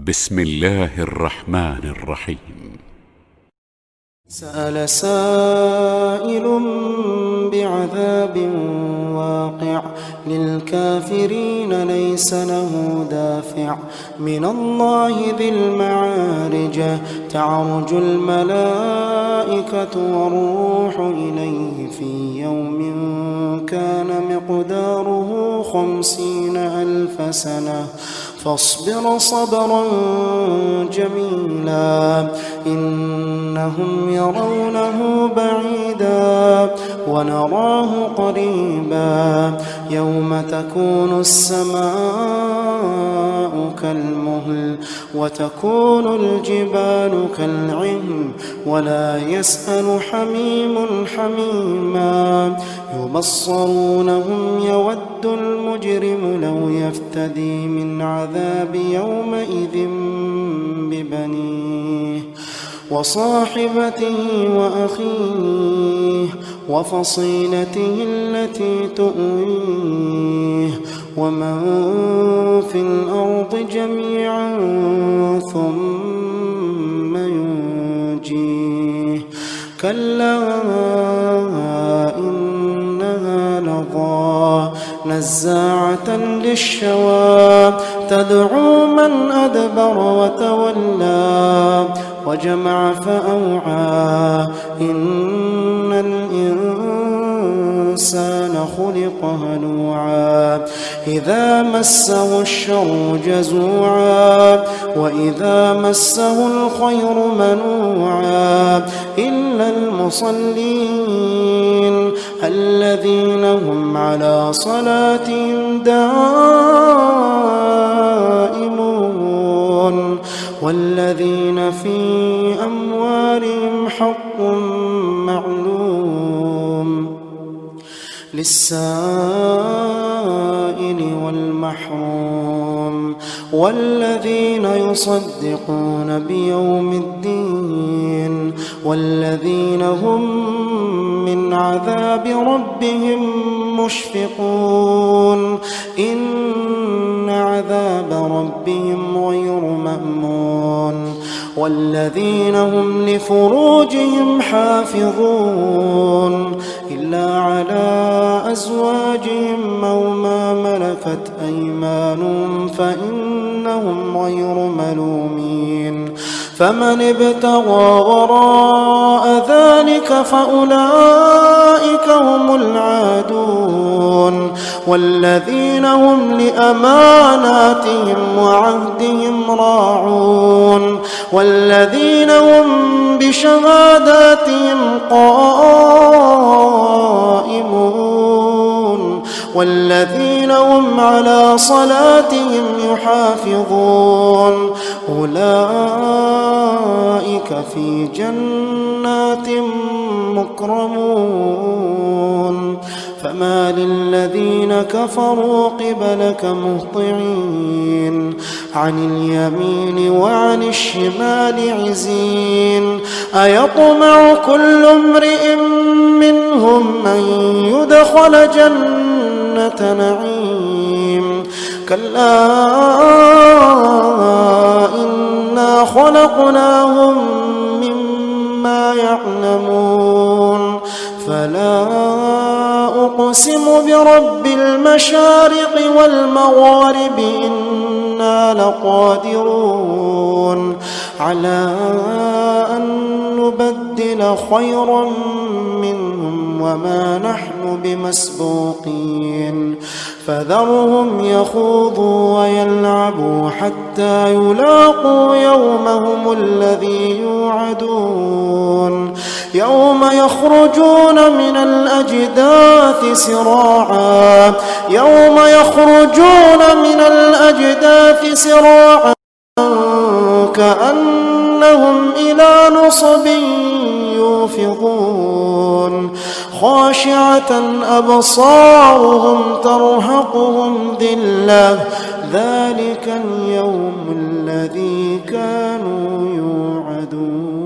بسم الله الرحمن الرحيم. سأل سائل بعذاب واقع للكافرين ليس له دافع من الله ذي المعارج تعرج الملائكة والروح إليه في يوم كان مقداره 50,000 سنة فاصبر صبرا جميلا إنهم يرونه بعيدا ونراه قريبا يوم تكون السماء كالمهل وتكون الجبال كالعهن ولا يسأل حميم حميما يبصرونهم يود المجرم لو يفتدي من عذاب يومئذ ببنيه وصاحبته وأخيه وفصيلته التي تؤويه ومن في الأرض جميعا ثم ينجيه كلا إنها لظى نزاعة للشوى تدعو من أدبر وتولى وجمع فأوعى إن الإنسان خلق هلوعا إذا مسه الشر جزوعا وإذا مسه الخير منوعا إلا المصلين الذين هم على صلاتهم دائمون والذين في أموالهم حق معلوم للسائل والمحروم والذين يصدقون بيوم الدين والذين هم من عذاب ربهم مشفقون إن عذاب ربهم غير مأمون والذين هم لفروجهم حافظون إلا على أزواجهم أو ما ملكت أيمانهم فإنهم غير ملومين فمن ابتغى وراء ذلك فأولئك هم العادون والذين هم لأماناتهم وعهدهم راعون والذين هم بشهاداتهم قائمون والذين هم على صلاتهم يحافظون أولئك في جنات مكرمون فما للذين كفروا قبلك مهطعين عن اليمين وعن الشمال عزين أيطمع كل امرئ منهم أن يدخل جنة نعيم كلا إنا خلقناهم مما يعلمون فلا أقسم برب المشارق والمغارب إنا لقادرون على أن نبدل خيرا منهم وما نحن بمسبوقين فذرهم يخوضوا ويلعبوا حتى يلاقوا يومهم الذي يوعدون يوم يخرجون من الأجداث سراعا يوم يخرجون من الأجداث سراعا كأنهم إلى نصب يوفضون خاشعة أبصارهم ترهقهم ذلة ذلك اليوم الذي كانوا يوعدون.